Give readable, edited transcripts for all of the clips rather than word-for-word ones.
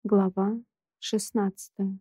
Глава 16.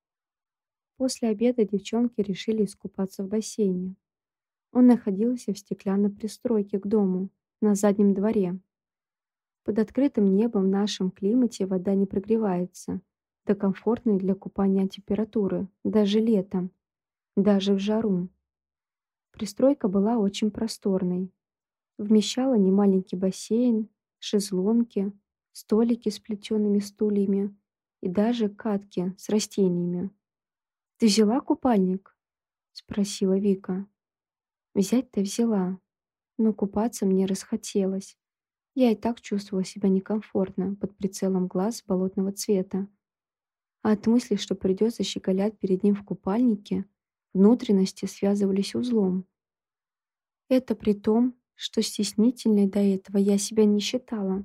После обеда девчонки решили искупаться в бассейне. Он находился в стеклянной пристройке к дому, на заднем дворе. Под открытым небом в нашем климате вода не прогревается до комфортной для купания температуры, даже летом, даже в жару. Пристройка была очень просторной. Вмещала немаленький бассейн, шезлонги, столики с плетеными стульями и даже катки с растениями. «Ты взяла купальник?» — спросила Вика. Взять-то взяла, но купаться мне расхотелось. Я и так чувствовала себя некомфортно под прицелом глаз болотного цвета. А от мысли, что придется щеголять перед ним в купальнике, внутренности связывались узлом. Это при том, что стеснительной до этого я себя не считала.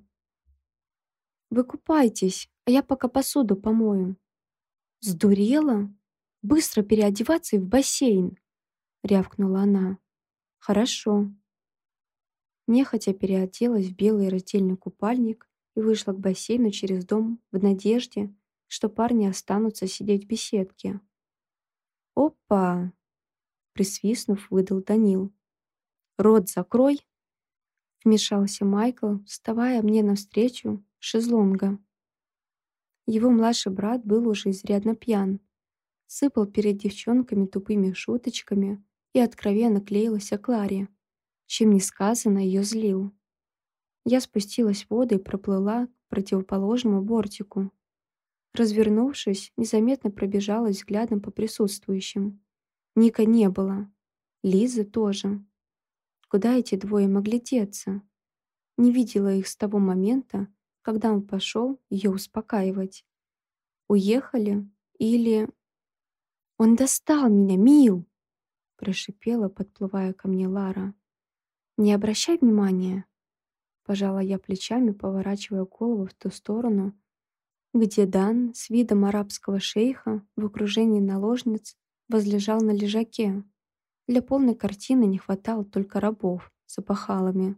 «Вы купайтесь, а я пока посуду помою». «Сдурела? Быстро переодеваться и в бассейн!» — рявкнула она. «Хорошо». Нехотя переоделась в белый раздельный купальник и вышла к бассейну через дом в надежде, что парни останутся сидеть в беседке. «Опа!» — присвистнув, выдал Данил. «Рот закрой!» — вмешался Майкл, вставая мне навстречу с шезлонга. Его младший брат был уже изрядно пьян, сыпал перед девчонками тупыми шуточками и откровенно клеился к Ларе, чем несказанно ее злил. Я спустилась в воду и проплыла к противоположному бортику. Развернувшись, незаметно пробежалась взглядом по присутствующим. Ника не было. Лизы тоже. Куда эти двое могли деться? Не видела их с того момента, когда он пошел ее успокаивать. Уехали или... «Он достал меня, Мил!» прошипела, подплывая ко мне Лара. «Не обращай внимания!» Пожала я плечами, поворачивая голову в ту сторону, где Дан с видом арабского шейха в окружении наложниц возлежал на лежаке. Для полной картины не хватало только рабов с опахалами.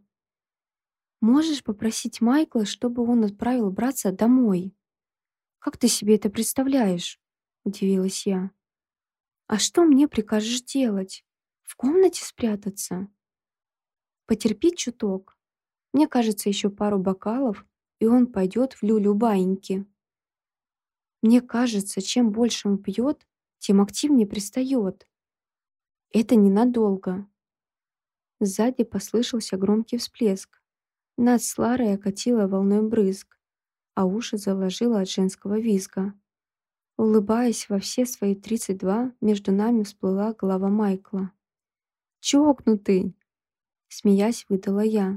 «Можешь попросить Майкла, чтобы он отправил братца домой?» «Как ты себе это представляешь?» — удивилась я. «А что мне прикажешь делать? В комнате спрятаться?» «Потерпи чуток. Мне кажется, еще пару бокалов, и он пойдет в люлю-баиньки. Мне кажется, чем больше он пьет, тем активнее пристает. Это ненадолго». Сзади послышался громкий всплеск. Нас с Ларой окатило волной брызг, а уши заложило от женского визга. Улыбаясь во все свои 32, между нами всплыла голова Майкла. «Чокнутый!» — смеясь, выдала я.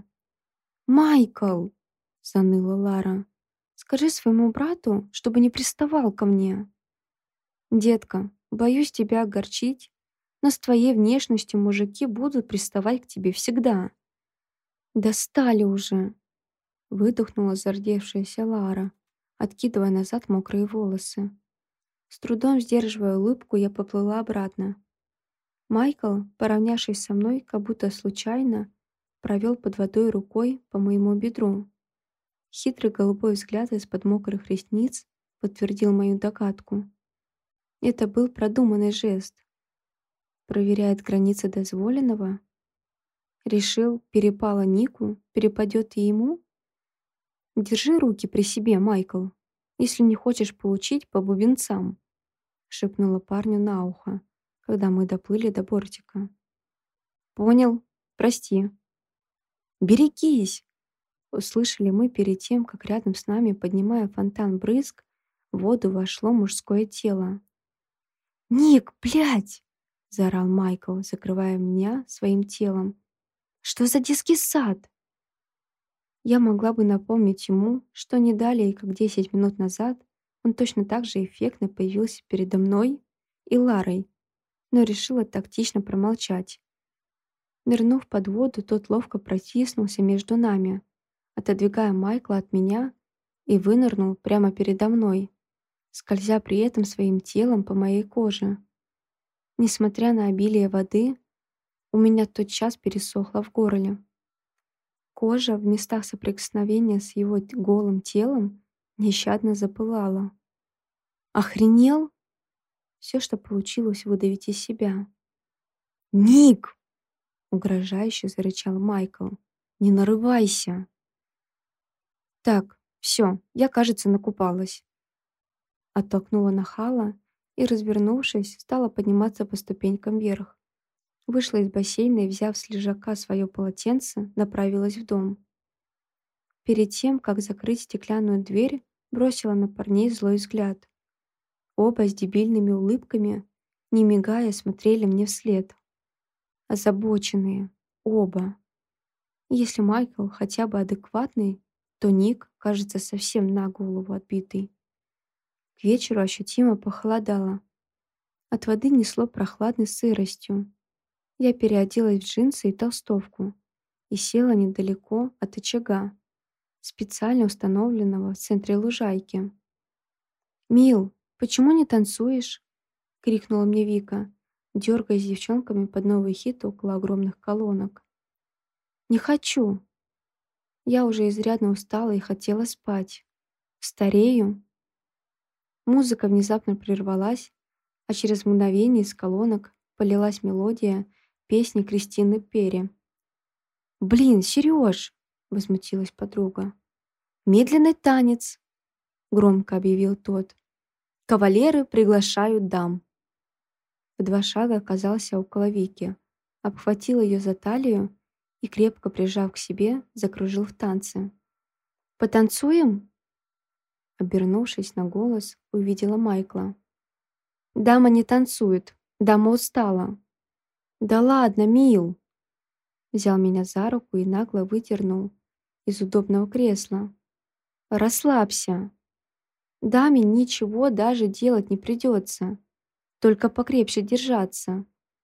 «Майкл!» — заныла Лара. «Скажи своему брату, чтобы не приставал ко мне». «Детка, боюсь тебя огорчить, но с твоей внешностью мужики будут приставать к тебе всегда». «Достали уже!» — выдохнула зардевшаяся Лара, откидывая назад мокрые волосы. С трудом сдерживая улыбку, я поплыла обратно. Майкл, поравнявшись со мной, как будто случайно, провел под водой рукой по моему бедру. Хитрый голубой взгляд из-под мокрых ресниц подтвердил мою догадку. Это был продуманный жест. Проверяет границы дозволенного. Решил, перепало Нику, перепадет и ему? «Держи руки при себе, Майкл, если не хочешь получить по бубенцам», шепнула парню на ухо, когда мы доплыли до бортика. «Понял. Прости». «Берегись!» услышали мы перед тем, как рядом с нами, поднимая фонтан брызг, в воду вошло мужское тело. «Ник, блядь!» — заорал Майкл, закрывая меня своим телом. «Что за детский сад?» Я могла бы напомнить ему, что не далее, как 10 минут назад, он точно так же эффектно появился передо мной и Ларой, но решила тактично промолчать. Нырнув под воду, тот ловко протиснулся между нами, отодвигая Майкла от меня, и вынырнул прямо передо мной, скользя при этом своим телом по моей коже. Несмотря на обилие воды, у меня тотчас пересохло в горле. Кожа в местах соприкосновения с его голым телом нещадно запылала. «Охренел?» Все, что получилось выдавить из себя. «Ник!» — угрожающе зарычал Майкл. «Не нарывайся!» «Так, все, я, кажется, накупалась». Оттолкнула нахала и, развернувшись, стала подниматься по ступенькам вверх. Вышла из бассейна и, взяв с лежака свое полотенце, направилась в дом. Перед тем, как закрыть стеклянную дверь, бросила на парней злой взгляд. Оба с дебильными улыбками, не мигая, смотрели мне вслед. Озабоченные. Оба. Если Майкл хотя бы адекватный, то Ник, кажется, совсем на голову отбитый. К вечеру ощутимо похолодало. От воды несло прохладной сыростью. Я переоделась в джинсы и толстовку и села недалеко от очага, специально установленного в центре лужайки. «Мил, почему не танцуешь?» — крикнула мне Вика, дергая с девчонками под новый хит около огромных колонок. «Не хочу!» Я уже изрядно устала и хотела спать. Старею. Музыка внезапно прервалась, а через мгновение из колонок полилась мелодия песни Кристины Перри. «Блин, Сереж!» — возмутилась подруга. «Медленный танец!» — громко объявил тот. «Кавалеры приглашают дам!» В 2 шага оказался около Вики, обхватил ее за талию и, крепко прижав к себе, закружил в танце. «Потанцуем?» Обернувшись на голос, увидела Майкла. «Дама не танцует, дама устала». «Да ладно, Мил!» Взял меня за руку и нагло выдернул из удобного кресла. «Расслабься. Даме ничего даже делать не придется, только покрепче держаться».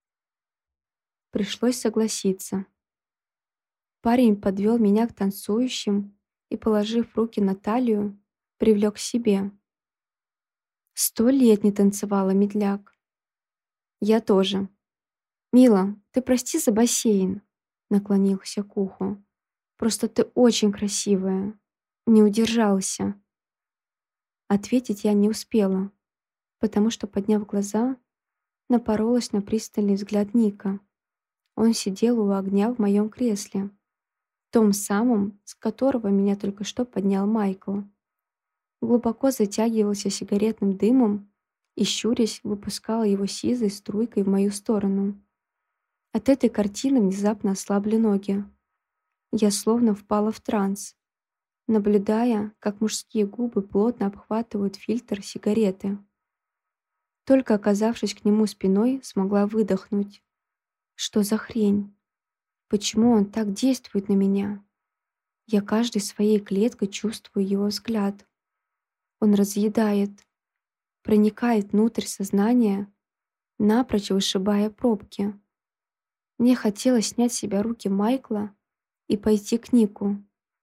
Пришлось согласиться. Парень подвел меня к танцующим и, положив руки на талию, привлек к себе. 100 лет не танцевала, медляк. Я тоже. «Мила, ты прости за бассейн», — наклонился к уху. «Просто ты очень красивая. Не удержался». Ответить я не успела, потому что, подняв глаза, напоролась на пристальный взгляд Ника. Он сидел у огня в моем кресле, том самом, с которого меня только что поднял Майкл. Глубоко затягивался сигаретным дымом и, щурясь, выпускала его сизой струйкой в мою сторону. От этой картины внезапно ослабли ноги. Я словно впала в транс, наблюдая, как мужские губы плотно обхватывают фильтр сигареты. Только оказавшись к нему спиной, смогла выдохнуть. Что за хрень? Почему он так действует на меня? Я каждой своей клеткой чувствую его взгляд. Он разъедает, проникает внутрь сознания, напрочь вышибая пробки. Мне хотелось снять с себя руки Майкла и пойти к Нику.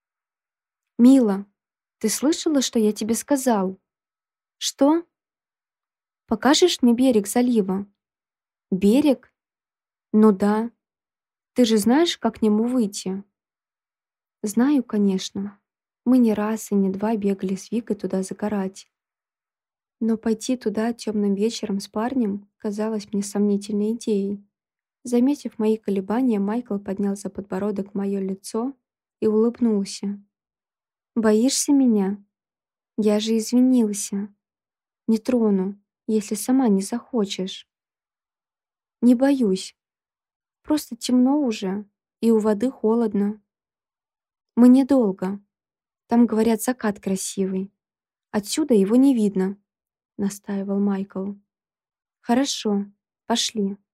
«Мила, ты слышала, что я тебе сказал?» «Что? Покажешь мне берег залива?» «Берег? Ну да. Ты же знаешь, как к нему выйти?» «Знаю, конечно. Мы не раз и не два бегали с Викой туда загорать. Но пойти туда темным вечером с парнем казалось мне сомнительной идеей. Заметив мои колебания, Майкл поднял за подбородок мое лицо и улыбнулся. «Боишься меня? Я же извинился. Не трону, если сама не захочешь». «Не боюсь. Просто темно уже, и у воды холодно. Мы недолго. Там, говорят, закат красивый. Отсюда его не видно», — настаивал Майкл. «Хорошо, пошли».